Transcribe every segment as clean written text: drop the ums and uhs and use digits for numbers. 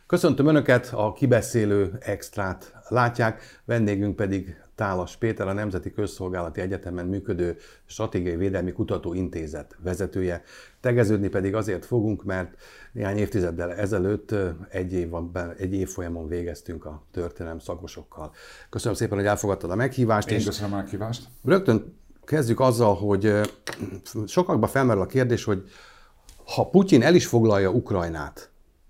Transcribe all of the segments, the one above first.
Köszöntöm Önöket, a Kibeszélő Extrát látják, vendégünk pedig Tálas Péter, a Nemzeti Közszolgálati Egyetemen működő Stratégiai Védelmi Kutatóintézet vezetője. Tegeződni pedig azért fogunk, mert néhány évtizeddel ezelőtt egy évfolyamon végeztünk a történelem szakosokkal. Köszönöm szépen, hogy elfogadtad a meghívást. Én köszönöm a meghívást. Rögtön kezdjük azzal, hogy sokakban felmerül a kérdés, hogy ha Putyin el is foglalja Ukrajnát,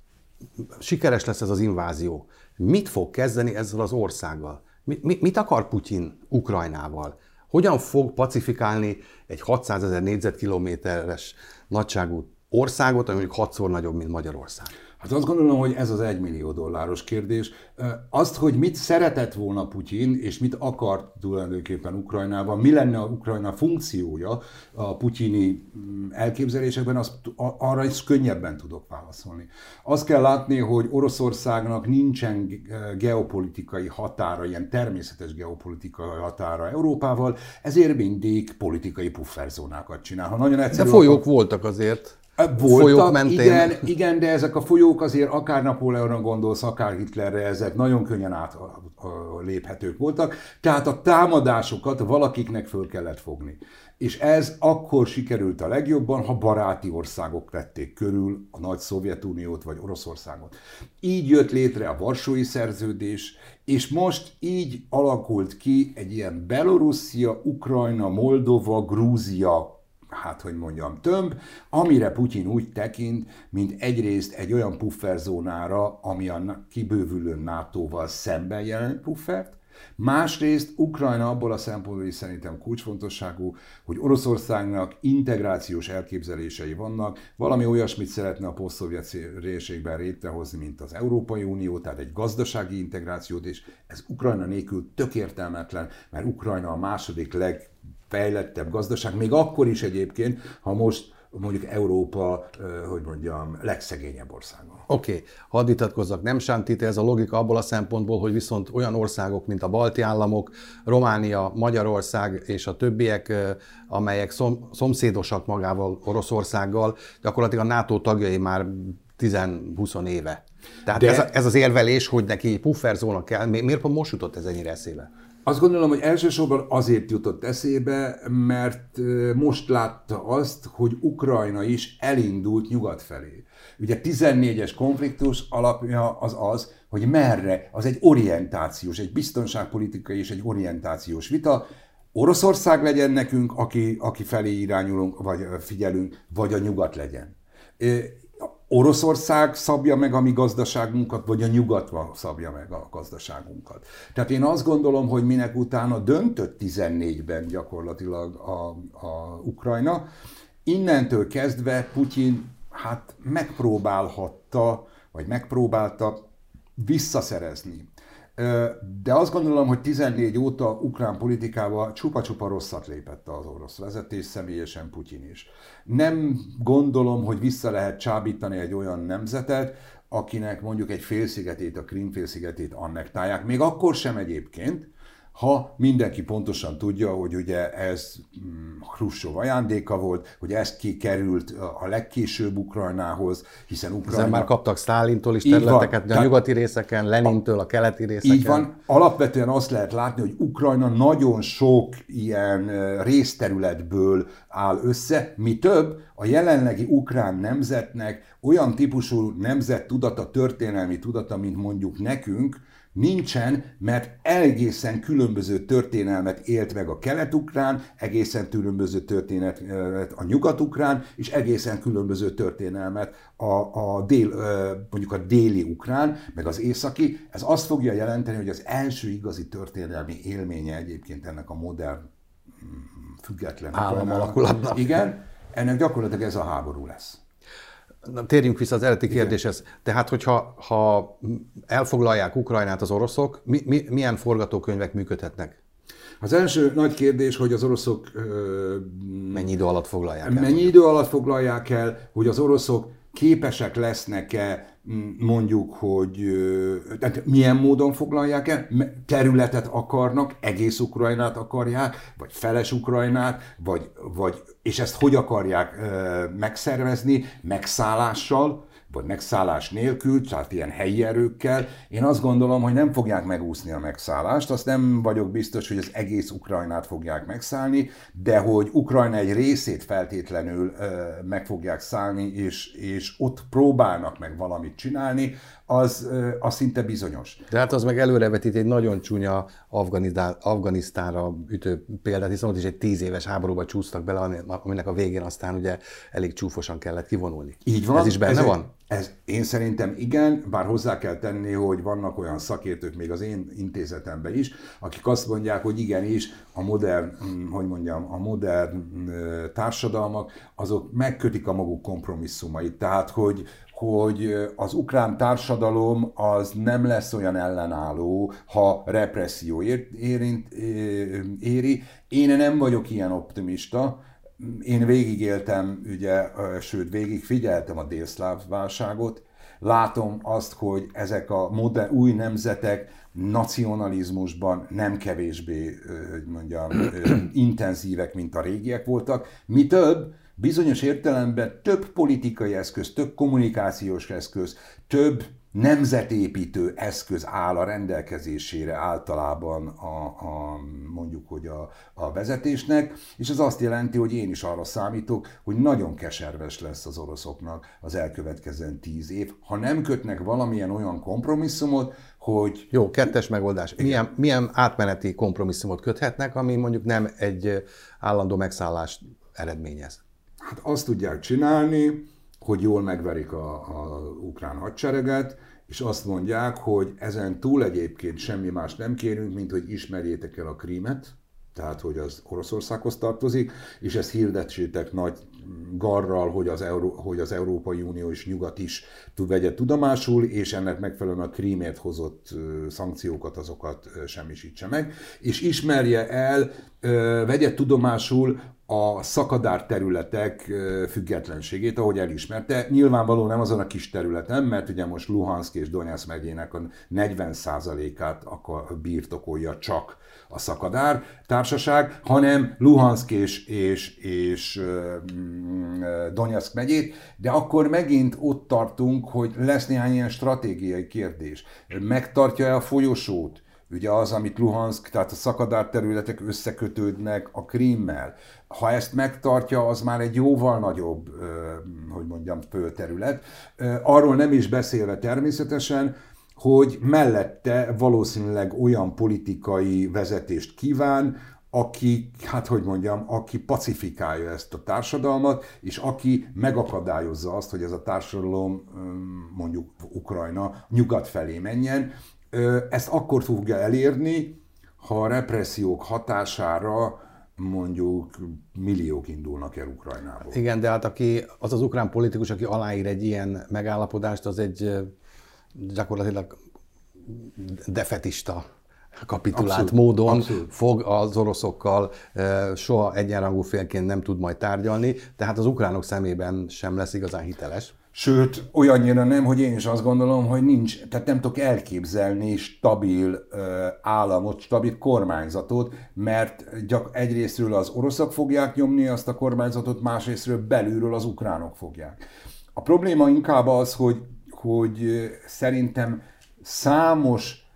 sikeres lesz ez az invázió, mit fog kezdeni ezzel az országgal? Mit akar Putyin Ukrajnával? Hogyan fog pacifikálni egy 600 000 négyzetkilométeres nagyságú országot, ami mondjuk 6-szor nagyobb, mint Magyarország? Hát azt gondolom, hogy ez az $1 millió kérdés. Azt, hogy mit szeretett volna Putyin, és mit akart tulajdonképpen Ukrajnában, mi lenne a Ukrajna funkciója a putyini elképzelésekben, arra is könnyebben tudok válaszolni. Azt kell látni, hogy Oroszországnak nincsen geopolitikai határa, ilyen természetes geopolitikai határa Európával, ezért mindig politikai pufferzónákat csinál. Ha nagyon egyszerű, de folyók voltak azért. Voltak, igen, de ezek a folyók azért akár Napóleonra gondolsz, akár Hitlerre, ezek nagyon könnyen átléphetők voltak. Tehát a támadásokat valakiknek föl kellett fogni. És ez akkor sikerült a legjobban, ha baráti országok vették körül a nagy Szovjetuniót vagy Oroszországot. Így jött létre a Varsói Szerződés, és most így alakult ki egy ilyen Belorusszia, Ukrajna, Moldova, Grúzia, tömb, amire Putyin úgy tekint, mint egyrészt egy olyan pufferzónára, ami a kibővülő NATO-val szemben jelent puffert, másrészt Ukrajna abból a szempontból is szerintem kulcsfontosságú, hogy Oroszországnak integrációs elképzelései vannak, valami olyasmit szeretne a posztszovjet térségben létrehozni, mint az Európai Unió, tehát egy gazdasági integrációt, és ez Ukrajna nélkül tök értelmetlen, mert Ukrajna a második legfejlettebb gazdaság, még akkor is egyébként, ha most mondjuk Európa, legszegényebb országa. Oké, hadd vitatkozzak, nem sántít ez a logika abból a szempontból, hogy viszont olyan országok, mint a balti államok, Románia, Magyarország és a többiek, amelyek szomszédosak magával Oroszországgal, gyakorlatilag a NATO tagjai már 10-20 éve. Tehát ez az érvelés, hogy neki pufferzóna kell, miért most jutott ez ennyire eszébe? Azt gondolom, hogy elsősorban azért jutott eszébe, mert most látta azt, hogy Ukrajna is elindult nyugat felé. Ugye 14-es konfliktus alapja az, hogy merre, az egy orientációs, egy biztonságpolitikai és egy orientációs vita. Oroszország legyen nekünk, aki felé irányulunk, vagy figyelünk, vagy a nyugat legyen. Oroszország szabja meg a mi gazdaságunkat, vagy a nyugat szabja meg a gazdaságunkat. Tehát én azt gondolom, hogy minek utána döntött 14-ben gyakorlatilag a Ukrajna, innentől kezdve Putyin megpróbálta visszaszerezni. De azt gondolom, hogy 14 óta ukrán politikával csupa-csupa rosszat lépett az orosz vezetés, személyesen Putyin is. Nem gondolom, hogy vissza lehet csábítani egy olyan nemzetet, akinek mondjuk egy félszigetét, a Krím-félszigetét annektálják, még akkor sem egyébként, ha mindenki pontosan tudja, hogy ugye ez Hruscsov ajándéka volt, hogy ez kikerült a legkésőbb Ukrajnához, hiszen Ukrajna... Ezen már kaptak Sztálintól is területeket, a nyugati részeken, Lenintől a keleti részeken. Így van. Alapvetően azt lehet látni, hogy Ukrajna nagyon sok ilyen részterületből áll össze, mi több, a jelenlegi ukrán nemzetnek olyan típusú nemzettudata, történelmi tudata, mint mondjuk nekünk, nincsen, mert egészen különböző történelmet élt meg a kelet-ukrán, egészen különböző történetet a nyugat-ukrán, és egészen különböző történelmet mondjuk a déli ukrán, meg az északi. Ez azt fogja jelenteni, hogy az első igazi történelmi élménye egyébként ennek a modern, független államalakulatnak. Igen, ennek gyakorlatilag ez a háború lesz. Na, térjünk vissza az eredeti kérdéshez. Tehát, hogyha elfoglalják Ukrajnát az oroszok, milyen forgatókönyvek működhetnek? Az első nagy kérdés, hogy az oroszok... Mennyi idő alatt foglalják el? Mennyi idő alatt foglalják el, hogy az oroszok képesek lesznek-e mondjuk, hogy tehát milyen módon foglalják el, területet akarnak, egész Ukrajnát akarják, vagy feles Ukrajnát, vagy és ezt hogy akarják megszervezni, megszállással, vagy megszállás nélkül, tehát ilyen helyi erőkkel. Én azt gondolom, hogy nem fogják megúszni a megszállást, azt nem vagyok biztos, hogy az egész Ukrajnát fogják megszállni, de hogy Ukrajna egy részét feltétlenül meg fogják szállni, és ott próbálnak meg valamit csinálni, az szinte bizonyos. De hát az meg előrevetít egy nagyon csúnya Afganisztánra ütő példát, hiszen ott is egy 10 éves háborúba csúsztak bele, aminek a végén aztán ugye elég csúfosan kellett kivonulni. Így van. Ez is benne van? Én szerintem igen, bár hozzá kell tenni, hogy vannak olyan szakértők még az én intézetemben is, akik azt mondják, hogy igenis a modern társadalmak, azok megkötik a maguk kompromisszumait. Tehát, hogy az ukrán társadalom az nem lesz olyan ellenálló, ha represszió éri. Én nem vagyok ilyen optimista. Én végigéltem, ugye, sőt, végigfigyeltem a délszláv válságot. Látom azt, hogy ezek a új nemzetek nacionalizmusban nem kevésbé, intenzívek, mint a régiek voltak. Mi több, bizonyos értelemben több politikai eszköz, több kommunikációs eszköz, több nemzetépítő eszköz áll a rendelkezésére általában a vezetésnek, és ez azt jelenti, hogy én is arra számítok, hogy nagyon keserves lesz az oroszoknak az elkövetkező 10 év, ha nem kötnek valamilyen olyan kompromisszumot, hogy... Jó, kettes megoldás. Milyen átmeneti kompromisszumot köthetnek, ami mondjuk nem egy állandó megszállást eredményez? Hát azt tudják csinálni, hogy jól megverik a ukrán hadsereget, és azt mondják, hogy ezen túl egyébként semmi más nem kérünk, mint hogy ismerjétek el a Krímet, tehát hogy az Oroszországhoz tartozik, és ezt hirdetsétek nagy garral, hogy az Európai Unió és Nyugat is vegye tudomásul, és ennek megfelelően a Krímért hozott szankciókat, azokat semmisítse meg, és ismerje el, vegye tudomásul a szakadár területek függetlenségét, ahogy elismerte. Nyilvánvalóan nem azon a kis területen, mert ugye most Luhanszk és Donetsz megyének a 40%-át birtokolja csak a szakadár társaság, hanem Luhanszk és Donetsz megyét, de akkor megint ott tartunk, hogy lesz néhány ilyen stratégiai kérdés. Megtartja-e a folyosót? Ugye az, amit Luhanszk, tehát a szakadár területek összekötődnek a Krímmel. Ha ezt megtartja, az már egy jóval nagyobb, földterület. Arról nem is beszélve természetesen, hogy mellette valószínűleg olyan politikai vezetést kíván, aki pacifikálja ezt a társadalmat, és aki megakadályozza azt, hogy ez a társadalom, mondjuk Ukrajna, nyugat felé menjen. Ezt akkor fogja elérni, ha a repressziók hatására mondjuk milliók indulnak el Ukrajnából. Igen, de hát az az ukrán politikus, aki aláír egy ilyen megállapodást, az egy gyakorlatilag defetista kapitulált módon fog az oroszokkal, soha egyenrangú félként nem tud majd tárgyalni, tehát az ukránok szemében sem lesz igazán hiteles. Sőt, olyannyira nem, hogy én is azt gondolom, hogy nincs, tehát nem tudok elképzelni stabil államot, stabil kormányzatot, mert egyrésztről az oroszok fogják nyomni azt a kormányzatot, másrésztről belülről az ukránok fogják. A probléma inkább az, hogy szerintem számos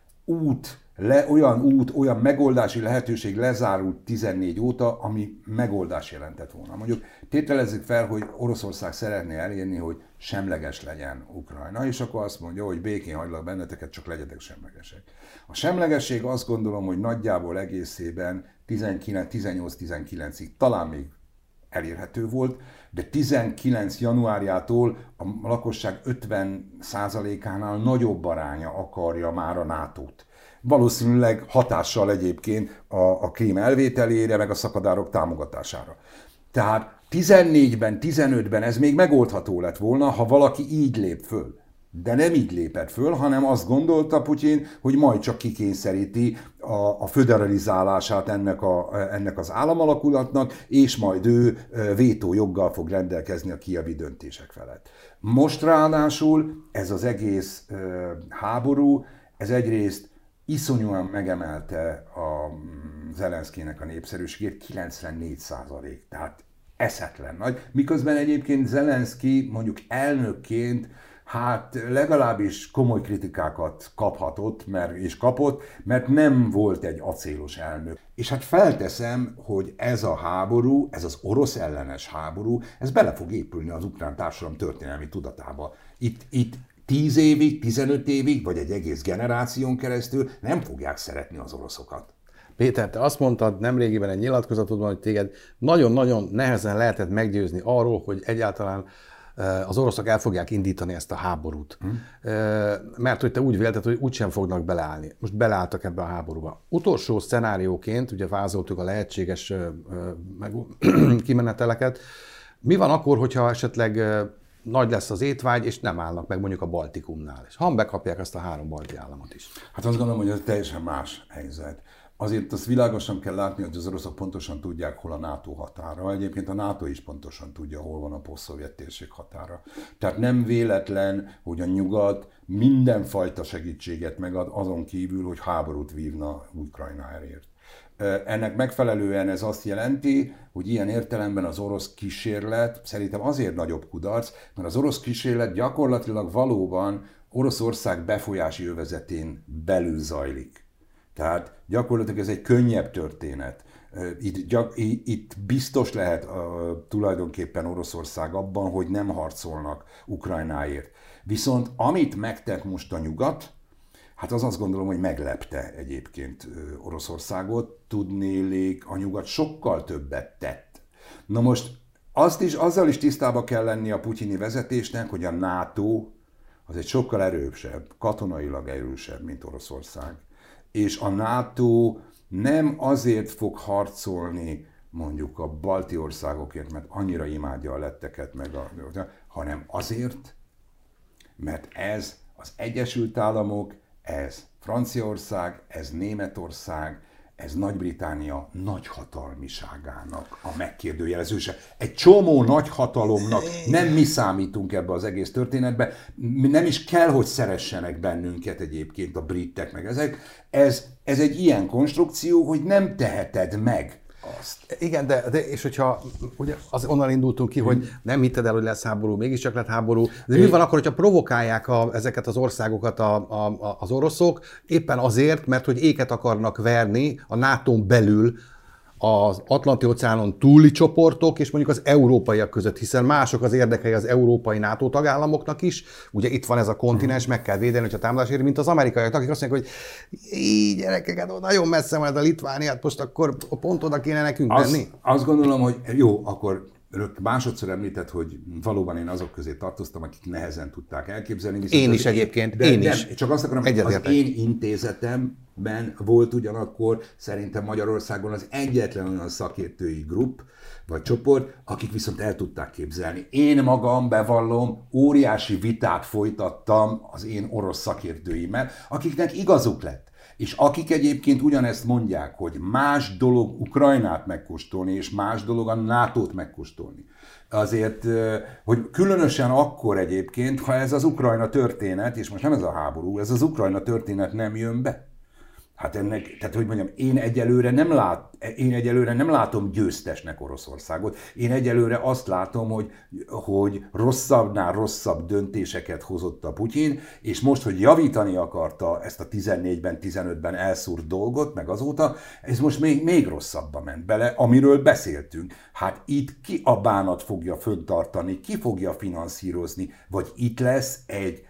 olyan megoldási lehetőség lezárult 14 óta, ami megoldás jelentett volna. Mondjuk tételezzük fel, hogy Oroszország szeretné elérni, hogy semleges legyen Ukrajna, és akkor azt mondja, hogy békén hagylak benneteket, csak legyetek semlegesek. A semlegesség azt gondolom, hogy nagyjából egészében 18-19-ig talán még elérhető volt, de 19 januárjától a lakosság 50%-ánál nagyobb aránya akarja már a NATO-t. Valószínűleg hatással egyébként a Krím elvételére, meg a szakadárok támogatására. Tehát 14-ben, 15-ben ez még megoldható lett volna, ha valaki így lép föl. De nem így lépett föl, hanem azt gondolta Putyin, hogy majd csak kikényszeríti a föderalizálását ennek az államalakulatnak, és majd ő vétójoggal fog rendelkezni a kijevi döntések felett. Most ráadásul ez az egész háború, ez egyrészt iszonyúan megemelte a Zelenszkijnek a népszerűségét, 94%, tehát eszetlen nagy. Miközben egyébként Zelenszkij mondjuk elnökként, Hát legalábbis komoly kritikákat kaphatott, és kapott, mert nem volt egy acélos elnök. És hát felteszem, hogy ez a háború, ez az orosz ellenes háború, ez bele fog épülni az ukrán társadalom történelmi tudatába. Itt 10 évig, 15 évig, vagy egy egész generáción keresztül nem fogják szeretni az oroszokat. Péter, te azt mondtad nemrégiben egy nyilatkozatodban, hogy téged nagyon-nagyon nehezen lehetett meggyőzni arról, hogy egyáltalán az oroszok el fogják indítani ezt a háborút. Mert hogy te úgy vélted, hogy úgysem fognak beleállni. Most beleálltak ebbe a háborúba. Utolsó szenárióként, ugye vázoltuk a lehetséges kimeneteleket. Mi van akkor, hogyha esetleg nagy lesz az étvágy, és nem állnak meg mondjuk a Baltikumnál, és ha bekapják azt a 3 balti államot is? Hát azt gondolom, hogy ez teljesen más helyzet. Azért azt világosan kell látni, hogy az oroszok pontosan tudják, hol a NATO határa. Egyébként a NATO is pontosan tudja, hol van a posztszovjet térség határa. Tehát nem véletlen, hogy a nyugat mindenfajta segítséget megad azon kívül, hogy háborút vívna Ukrajnáért. Ennek megfelelően ez azt jelenti, hogy ilyen értelemben az orosz kísérlet szerintem azért nagyobb kudarc, mert az orosz kísérlet gyakorlatilag valóban Oroszország befolyási övezetén belül zajlik. Tehát gyakorlatilag ez egy könnyebb történet. Itt biztos lehet tulajdonképpen Oroszország abban, hogy nem harcolnak Ukrajnáért. Viszont amit megtett most a nyugat, hát az azt gondolom, hogy meglepte egyébként Oroszországot. Tudnélik, a nyugat sokkal többet tett. Na most azzal is tisztába kell lenni a putyini vezetésnek, hogy a NATO az egy sokkal erősebb, katonailag erősebb, mint Oroszország. És a NATO nem azért fog harcolni mondjuk a balti országokért, mert annyira imádja a letteket, hanem azért, mert ez az Egyesült Államok, ez Franciaország, ez Németország, ez Nagy-Britannia nagyhatalmiságának a megkérdőjelezése. Egy csomó nagyhatalomnak nem mi számítunk ebbe az egész történetbe, nem is kell, hogy szeressenek bennünket egyébként a britek meg ezek. Ez egy ilyen konstrukció, hogy nem teheted meg azt. Igen, de és hogyha ugye onnan indultunk ki, hogy nem hitted el, hogy lesz háború, mégiscsak lett háború, de mi van akkor, hogyha provokálják ezeket az országokat az oroszok, éppen azért, mert hogy éket akarnak verni a NATO-n belül az Atlanti-óceánon túli csoportok és mondjuk az európaiak között, hiszen mások az érdekei az európai NATO tagállamoknak is. Ugye itt van ez a kontinens, meg kell védeni, hogyha támadás éri, mint az amerikaiak, akik azt mondják, hogy így gyerekeket, nagyon messze van ez a Litvániát, most akkor pont oda kéne nekünk menni. Azt gondolom, hogy jó, akkor másodszor említett, hogy valóban én azok közé tartoztam, akik nehezen tudták elképzelni. Én is egyébként, én is. Csak azt akarom, hogy az én intézetemben volt ugyanakkor szerintem Magyarországon az egyetlen olyan szakértői grupp, vagy csoport, akik viszont el tudták képzelni. Én magam, bevallom, óriási vitát folytattam az én orosz szakértőimmel, akiknek igazuk lett. És akik egyébként ugyanezt mondják, hogy más dolog Ukrajnát megkóstolni, és más dolog a NATO-t megkóstolni. Azért, hogy különösen akkor egyébként, ha ez az Ukrajna történet, és most nem ez a háború, ez az Ukrajna történet nem jön be. Hát ennek, tehát hogy mondjam, én egyelőre nem látom győztesnek Oroszországot. Én egyelőre azt látom, hogy rosszabbnál rosszabb döntéseket hozott a Putyin, és most, hogy javítani akarta ezt a 14-ben, 15-ben elszúrt dolgot, meg azóta, ez most még rosszabbba ment bele, amiről beszéltünk. Hát itt ki a bánat fogja föntartani, ki fogja finanszírozni, vagy itt lesz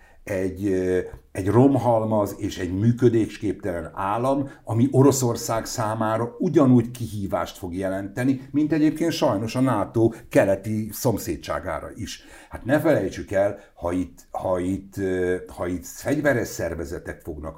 egy romhalmaz és egy működésképtelen állam, ami Oroszország számára ugyanúgy kihívást fog jelenteni, mint egyébként sajnos a NATO keleti szomszédságára is. Hát ne felejtsük el, ha itt fegyveres szervezetek fognak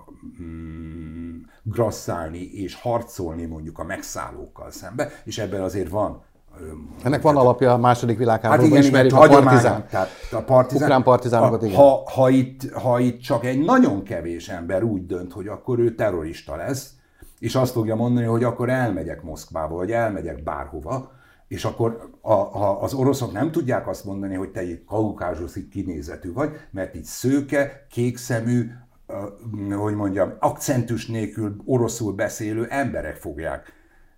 grasszálni és harcolni mondjuk a megszállókkal szembe, és ebben azért van. Ennek van alapja a második világháborúban, ismerjük a partizán. Ukrán partizánokat, igen. Ha itt csak egy nagyon kevés ember úgy dönt, hogy akkor ő terrorista lesz, és azt fogja mondani, hogy akkor elmegyek Moszkvába, vagy elmegyek bárhova, és akkor az oroszok nem tudják azt mondani, hogy te egy kaukázuszi kinézetű vagy, mert itt szőke, kékszemű, hogy mondjam, akcentus nélkül oroszul beszélő emberek fogják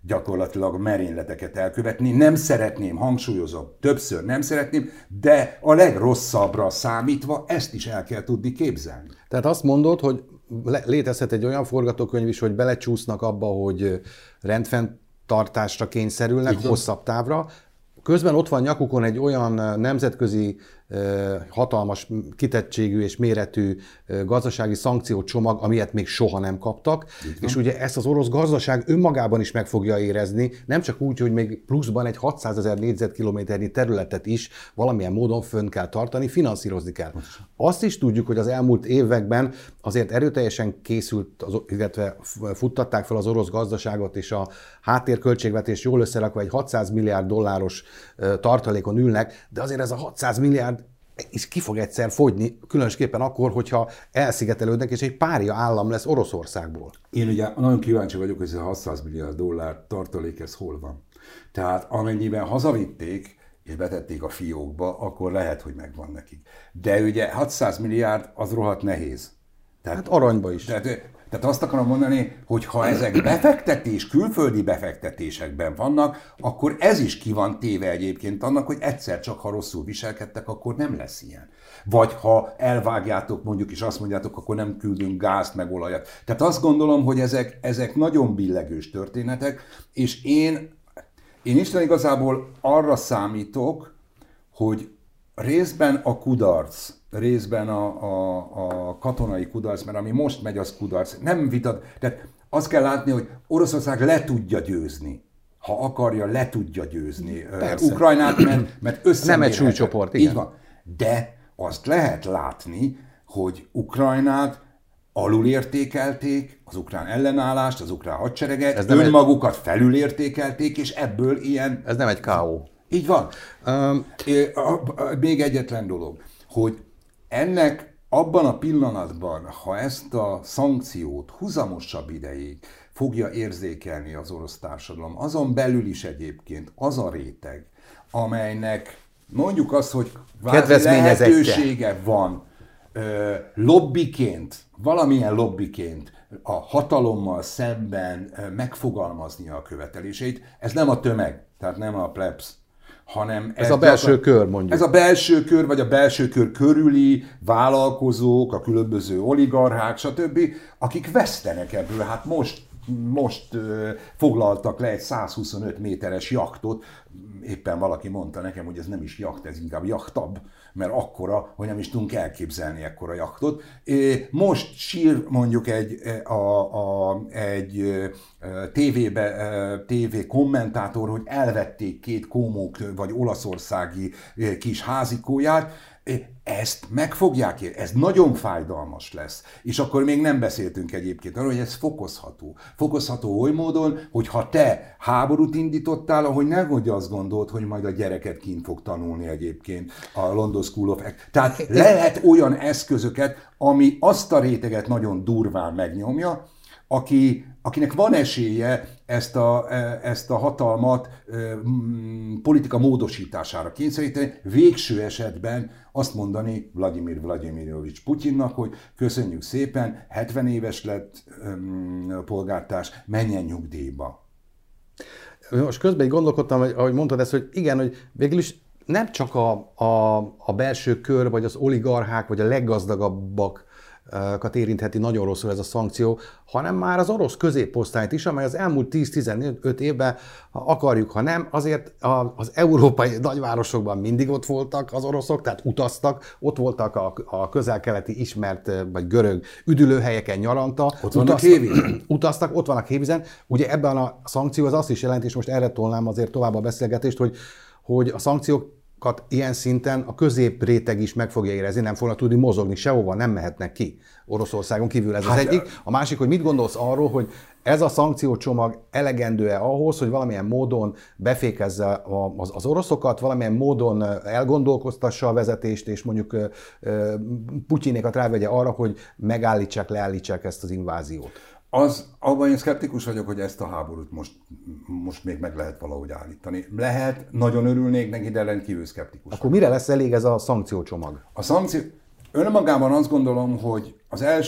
gyakorlatilag merényleteket elkövetni. Nem szeretném, hangsúlyozom, többször nem szeretném, de a legrosszabbra számítva ezt is el kell tudni képzelni. Tehát azt mondod, hogy létezhet egy olyan forgatókönyv is, hogy belecsúsznak abba, hogy rendfenntartásra kényszerülnek hosszabb távra. Közben ott van nyakukon egy olyan nemzetközi hatalmas kitettségű és méretű gazdasági szankciócsomag, amilyet még soha nem kaptak, és ugye ezt az orosz gazdaság önmagában is meg fogja érezni, nem csak úgy, hogy még pluszban egy 600 000 négyzetkilométernyi területet is valamilyen módon fönn kell tartani, finanszírozni kell. Azt is tudjuk, hogy az elmúlt években azért erőteljesen készült, illetve futtatták fel az orosz gazdaságot, és a háttérköltségvetés jól összerakva egy 600 milliárd dolláros tartalékon ülnek, de azért ez a 600 milliárd is ki fog egyszer fogyni, különösképpen akkor, hogyha elszigetelődnek, és egy párja állam lesz Oroszországból. Én ugye nagyon kíváncsi vagyok, hogy ez a 600 milliárd dollár tartalék, ez hol van. Tehát amennyiben hazavitték, és betették a fiókba, akkor lehet, hogy megvan nekik. De ugye 600 milliárd az rohadt nehéz. Tehát, hát aranyba is. Tehát azt akarom mondani, hogy ha ezek külföldi befektetésekben vannak, akkor ez is ki van téve egyébként annak, hogy egyszer csak, ha rosszul viselkedtek, akkor nem lesz ilyen. Vagy ha elvágjátok mondjuk, és azt mondjátok, akkor nem küldünk gázt, meg olajat. Tehát azt gondolom, hogy ezek nagyon billegős történetek, és én Isten igazából arra számítok, hogy részben a kudarc, részben a katonai kudarc, mert ami most megy, az kudarc. Nem vitat, tehát azt kell látni, hogy Oroszország le tudja győzni. Ha akarja, le tudja győzni Ukrajnát, mert összemérhetetlen. Nem egy súlycsoport, igen. Így van. De azt lehet látni, hogy Ukrajnát alulértékelték, az ukrán ellenállást, az ukrán hadsereget, önmagukat felülértékelték, és ebből ilyen... Ez nem egy K.O. Így van. Még egyetlen dolog, hogy ennek abban a pillanatban, ha ezt a szankciót huzamosabb ideig fogja érzékelni az orosz társadalom, azon belül is egyébként az a réteg, amelynek mondjuk azt, hogy lehetősége van lobbiként, valamilyen lobbiként a hatalommal szemben megfogalmaznia a követeléseit, ez nem a tömeg, tehát nem a plebs, hanem ez a belső kör, mondjuk. Ez a belső kör, vagy a belső kör körüli vállalkozók, a különböző oligarchák, stb., akik vesztenek ebből. Hát most foglaltak le egy 125 méteres jachtot, éppen valaki mondta nekem, hogy ez nem is jacht, ez inkább jachtabb, mert akkora, hogy nem is tudunk elképzelni ekkora jachtot. Most sír mondjuk egy TV kommentátor, hogy elvették két kómók vagy olaszországi kis házikóját. Ezt meg fogják érni, ez nagyon fájdalmas lesz. És akkor még nem beszéltünk egyébként arról, hogy ez fokozható. Fokozható oly módon, hogy ha te háborút indítottál, ahogy nehogy azt gondolt, hogy majd a gyereket kint fog tanulni egyébként a London School of Economics. Tehát lehet olyan eszközöket, ami azt a réteget nagyon durván megnyomja, akinek van esélye ezt a hatalmat politika módosítására kényszeríteni, végső esetben azt mondani Vladimir Vladimirovics Putyinnak, hogy köszönjük szépen, 70 éves lett polgártárs, menjen nyugdíjba. Most közben így gondolkodtam, ahogy mondtad ezt, hogy igen, hogy végül is nem csak a belső kör, vagy az oligarchák, vagy a leggazdagabbak érintheti nagyon rosszul ez a szankció, hanem már az orosz középosztályt is, amely az elmúlt 10-15 évben, ha akarjuk, ha nem, azért az európai nagyvárosokban mindig ott voltak az oroszok, tehát utaztak, ott voltak a közel-keleti ismert, vagy görög üdülőhelyeken nyaranta. Ott vannak hévízen. Utaztak, ott vannak hévízen. Ugye ebben a szankció az azt is jelenti, és most erre tolnám azért tovább a beszélgetést, hogy a szankciók ilyen szinten a középréteg is meg fogja érezni, nem fognak tudni mozogni, sehova nem mehetnek ki Oroszországon kívül. Ez az egyik. A másik, hogy mit gondolsz arról, hogy ez a szankciócsomag elegendő-e ahhoz, hogy valamilyen módon befékezze az oroszokat, valamilyen módon elgondolkoztassa a vezetést, és mondjuk Putyinékat rávegye arra, hogy megállítsák, leállítsák ezt az inváziót? Abban én szkeptikus vagyok, hogy ezt a háborút most még meg lehet valahogy állítani. Lehet, nagyon örülnék neki, de rendkívül szkeptikus. Akkor mire lesz elég ez a szankciócsomag? A szankció... Önmagában azt gondolom, hogy az első...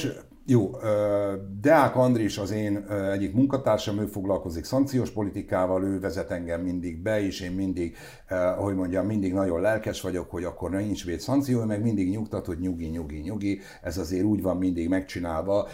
Jó, Deák Andris az én egyik munkatársam, ő foglalkozik szankciós politikával, ő vezet engem mindig be, és én mindig, hogy mondjam, mindig nagyon lelkes vagyok, hogy akkor nincs véd szankció, meg mindig nyugtat, hogy nyugi. Ez azért úgy van mindig megcsinálva,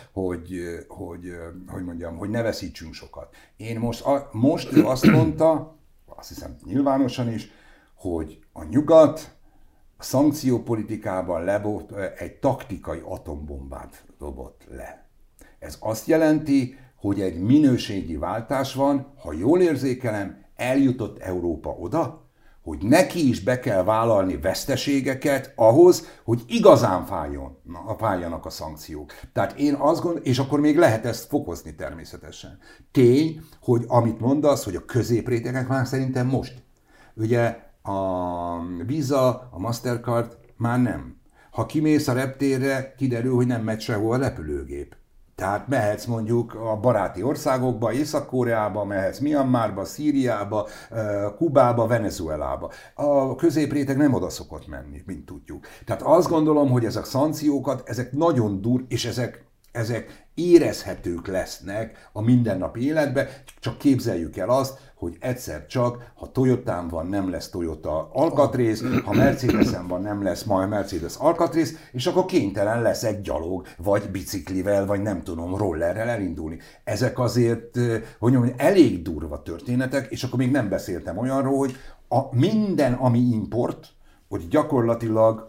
hogy mondjam, hogy ne veszítsünk sokat. Én most ő azt mondta, azt hiszem nyilvánosan is, hogy a nyugat a szankciópolitikában egy taktikai atombombát dobott le. Ez azt jelenti, hogy egy minőségi váltás van, ha jól érzékelem, eljutott Európa oda, hogy neki is be kell vállalni veszteségeket ahhoz, hogy igazán fájjanak a szankciók. Tehát én azt gondolom, és akkor még lehet ezt fokozni természetesen. Tény, hogy amit mondasz, hogy a középrétegek már szerintem most. Ugye a Visa, a Mastercard már nem. Ha kimész a reptérre, kiderül, hogy nem megy sehol a repülőgép. Tehát mehetsz mondjuk a baráti országokba, Észak-Koreába, mehetsz Myanmarba, Szíriába, Kubába, Venezuelába. A középréteg nem oda szokott menni, mint tudjuk. Tehát azt gondolom, hogy ezek szankciókat, ezek nagyon és ezek érezhetők lesznek a mindennapi életben, csak képzeljük el azt, hogy egyszer csak, ha Toyotán van, nem lesz Toyota alkatrész, ha Mercedesen van, nem lesz majd Mercedes alkatrész, és akkor kénytelen leszek gyalog, vagy biciklivel, vagy nem tudom, rollerrel elindulni. Ezek azért, hogy mondjam, elég durva történetek, és akkor még nem beszéltem olyanról, hogy minden, ami import, hogy gyakorlatilag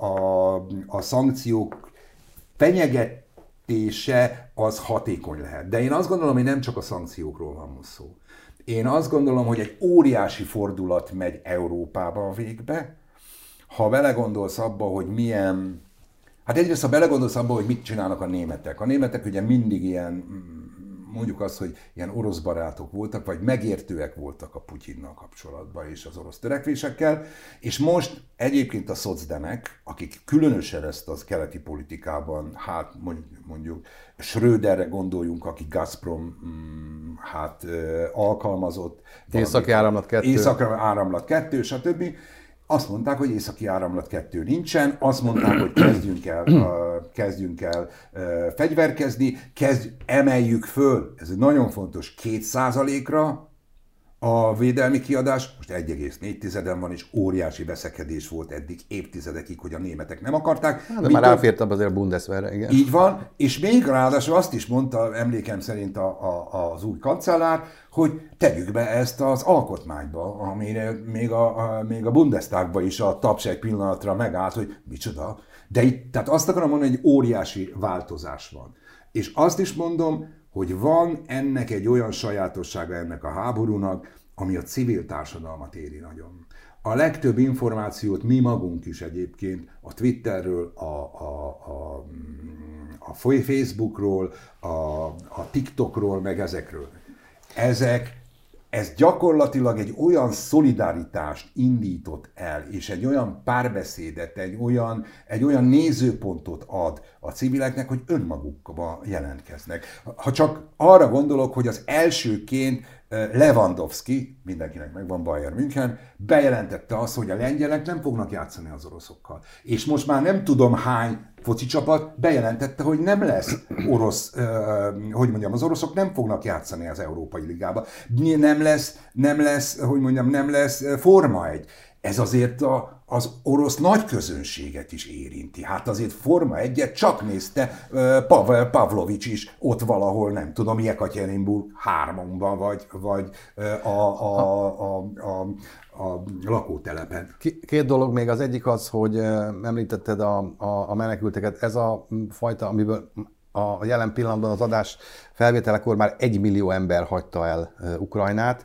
a szankciók fenyegetése az hatékony lehet. De én azt gondolom, hogy nem csak a szankciókról van most szó. Én azt gondolom, hogy egy óriási fordulat megy Európába a végbe. Ha belegondolsz abba, hogy milyen... Hát egyrészt, ha belegondolsz abba, hogy mit csinálnak a németek. A németek ugye mindig ilyen, mondjuk azt, hogy ilyen orosz barátok voltak, vagy megértőek voltak a Putyinnal kapcsolatban és az orosz törekvésekkel, és most egyébként a szocdemek, akik különösen ezt az keleti politikában, hát mondjuk Schröderre gondoljunk, aki Gazprom alkalmazott. Északi áramlat 2. Északi áramlat 2, stb. Azt mondták, hogy északi áramlat 2 nincsen, azt mondták, hogy kezdjünk el fegyverkezni, emeljük föl, ez nagyon fontos, 2%-ra a védelmi kiadás, most 1,4-en van, és óriási veszekedés volt eddig évtizedekig, hogy a németek nem akarták. De már elfértem azért a Bundeswehrre, igen. Így van, és még ráadásul azt is mondta, emlékem szerint az új kancellár, hogy tegyük be ezt az alkotmányba, amire még a Bundestagba is a taps egy pillanatra megállt, hogy micsoda. De itt, tehát azt akarom mondani, hogy óriási változás van. És azt is mondom, hogy van ennek egy olyan sajátossága ennek a háborúnak, ami a civil társadalmat éri nagyon. A legtöbb információt mi magunk is egyébként a Twitterről, a Facebookról, a TikTokról, meg ezekről. Ez gyakorlatilag egy olyan szolidaritást indított el, és egy olyan párbeszédet, egy olyan nézőpontot ad a civileknek, hogy önmagukba jelentkeznek. Ha csak arra gondolok, hogy az elsőként Lewandowski, mindenkinek megvan Bayern München, bejelentette azt, hogy a lengyelek nem fognak játszani az oroszokkal. És most már nem tudom hány foci csapat bejelentette, hogy nem lesz orosz, az oroszok nem fognak játszani az Európai Ligába. Nem lesz Forma 1. Ez azért az orosz nagy közönséget is érinti. Hát azért Forma 1-et csak nézte Pavel Pavlovics is ott valahol, nem tudom, Jekaterinburg 3-ban, vagy a lakótelepen. Két dolog még, az egyik az, hogy említetted a menekülteket, ez a fajta, amiből a jelen pillanatban az adás felvételekor már 1 millió ember hagyta el Ukrajnát.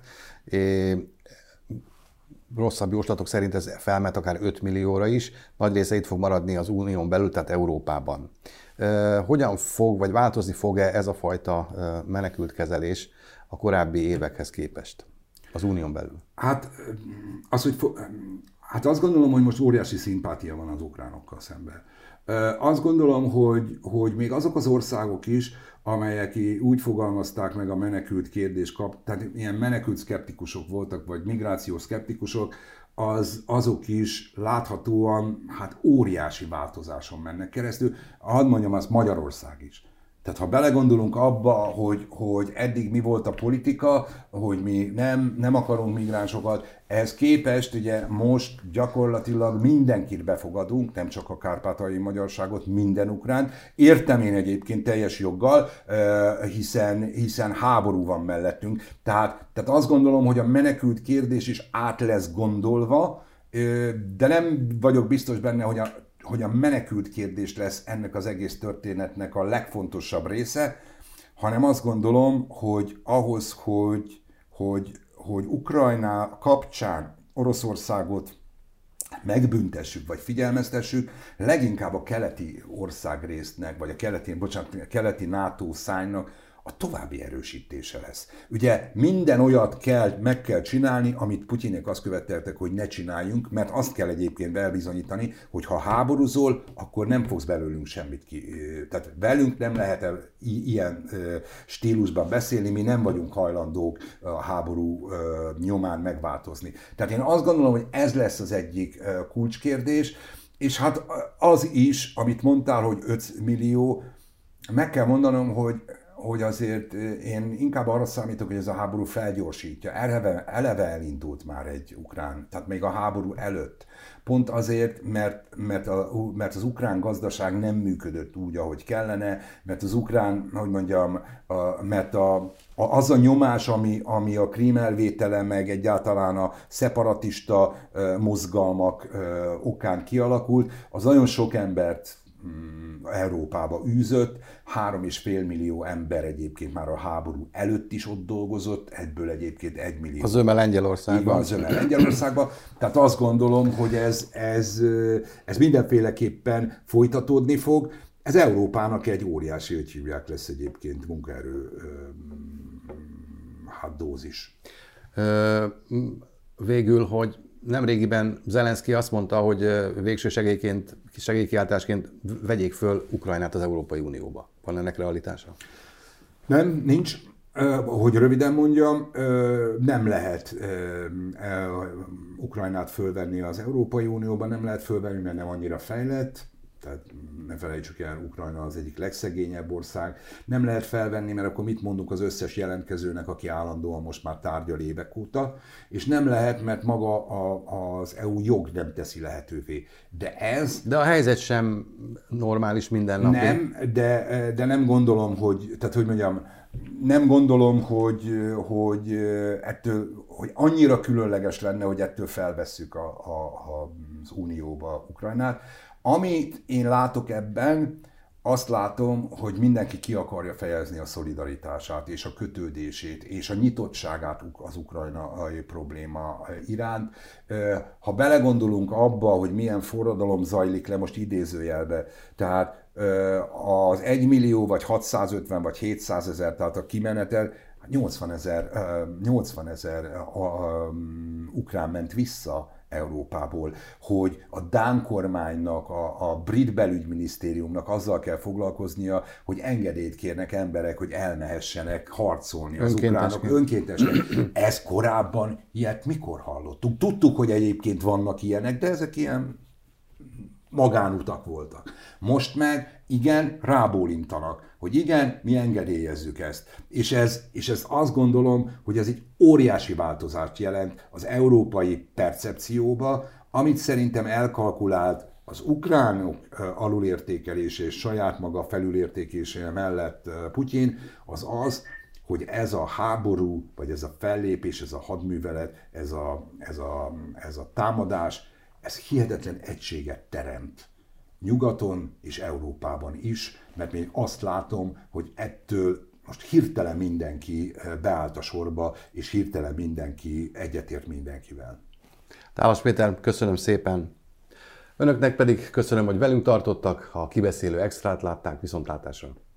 Rosszabb jóslatok szerint ez felmet akár 5 millióra is, nagy része itt fog maradni az unión belül, tehát Európában. Hogyan fog, vagy változni fog-e ez a fajta menekültkezelés a korábbi évekhez képest az unión belül? Hát azt gondolom, hogy most óriási szimpátia van az ukránokkal szemben. Azt gondolom, hogy még azok az országok is, amelyek úgy fogalmazták meg a menekült kérdést, tehát ilyen menekült szkeptikusok voltak, vagy migrációs szkeptikusok, azok is láthatóan óriási változáson mennek keresztül. Hadd mondjam azt, Magyarország is. Tehát ha belegondolunk abba, hogy eddig mi volt a politika, hogy mi nem akarunk migránsokat, ehhez képest ugye most gyakorlatilag mindenkit befogadunk, nem csak a kárpátaljai magyarságot, minden ukránt. Értem én egyébként teljes joggal, hiszen háború van mellettünk. Tehát azt gondolom, hogy a menekült kérdés is át lesz gondolva, de nem vagyok biztos benne, hogy a menekült kérdés lesz ennek az egész történetnek a legfontosabb része, hanem azt gondolom, hogy ahhoz, hogy Ukrajna kapcsán Oroszországot megbüntessük, vagy figyelmeztessük, leginkább a keleti országrésznek, vagy a keleti NATO szárnynak a további erősítése lesz. Ugye minden olyat meg kell csinálni, amit Putyinék azt követeltek, hogy ne csináljunk, mert azt kell egyébként elbizonyítani, hogy ha háborúzol, akkor nem fogsz belőlünk semmit ki. Tehát velünk nem lehet ilyen stílusban beszélni, mi nem vagyunk hajlandók a háború nyomán megváltozni. Tehát én azt gondolom, hogy ez lesz az egyik kulcskérdés, és hát az is, amit mondtál, hogy 5 millió, meg kell mondanom, hogy azért én inkább arra számítok, hogy ez a háború felgyorsítja. Eleve elindult már egy ukrán, tehát még a háború előtt. Pont azért, mert az ukrán gazdaság nem működött úgy, ahogy kellene, mert az ukrán, hogy mondjam, mert az a nyomás, ami a Krím elvétele, meg egyáltalán a szeparatista mozgalmak okán kialakult, az nagyon sok embert Európába űzött, 3,5 millió ember egyébként már a háború előtt is ott dolgozott, ebből egyébként 1 millió. Az zöme Lengyelországban. Az zöme Lengyelországban. Tehát azt gondolom, hogy ez mindenféleképpen folytatódni fog. Ez Európának egy óriási, hogy hívják, lesz egyébként munkaerő dózis. Végül, hogy nemrégiben Zelenszky azt mondta, hogy végső segélykiáltásként vegyék föl Ukrajnát az Európai Unióba. Van ennek realitása? Nem, nincs. Hogy röviden mondjam, nem lehet Ukrajnát fölvenni az Európai Unióba, nem lehet fölvenni, mert nem annyira fejlett. Tehát ne felejtsük el, Ukrajna az egyik legszegényebb ország. Nem lehet felvenni, mert akkor mit mondunk az összes jelentkezőnek, aki állandóan most már tárgyal évek óta, és nem lehet, mert maga az EU jog nem teszi lehetővé. De a helyzet sem normális mindennapi. Nem, de nem gondolom, nem gondolom, hogy ettől, hogy annyira különleges lenne, hogy ettől felvesszük az Unióba Ukrajnát. Amit én látok ebben, azt látom, hogy mindenki ki akarja fejezni a szolidaritását és a kötődését és a nyitottságát az ukrajnai probléma iránt. Ha belegondolunk abba, hogy milyen forradalom zajlik le, most idézőjelbe, tehát az 1 millió, vagy 650, vagy 700 ezer, tehát a kimenetel, 80 ezer ukrán ment vissza Európából, hogy a dán kormánynak, a brit belügyminisztériumnak azzal kell foglalkoznia, hogy engedélyt kérnek emberek, hogy elmehessenek harcolni az ukránok önkéntesen. Ez korábban, ilyet mikor hallottuk? Tudtuk, hogy egyébként vannak ilyenek, de ezek ilyen magánutak voltak. Most meg igen, rábólintanak, hogy igen, mi engedélyezzük ezt. És ez azt gondolom, hogy ez egy óriási változást jelent az európai percepcióba, amit szerintem elkalkulált az ukránok alulértékelése és saját maga felülértékelése mellett Putyin, az, hogy ez a háború, vagy ez a fellépés, ez a hadművelet, ez a támadás, ez hihetetlen egységet teremt nyugaton és Európában is, mert még azt látom, hogy ettől most hirtelen mindenki beállt a sorba, és hirtelen mindenki egyetért mindenkivel. Tálas Péter, köszönöm szépen. Önöknek pedig köszönöm, hogy velünk tartottak, ha a Kibeszélő Extrát látták, viszontlátásra.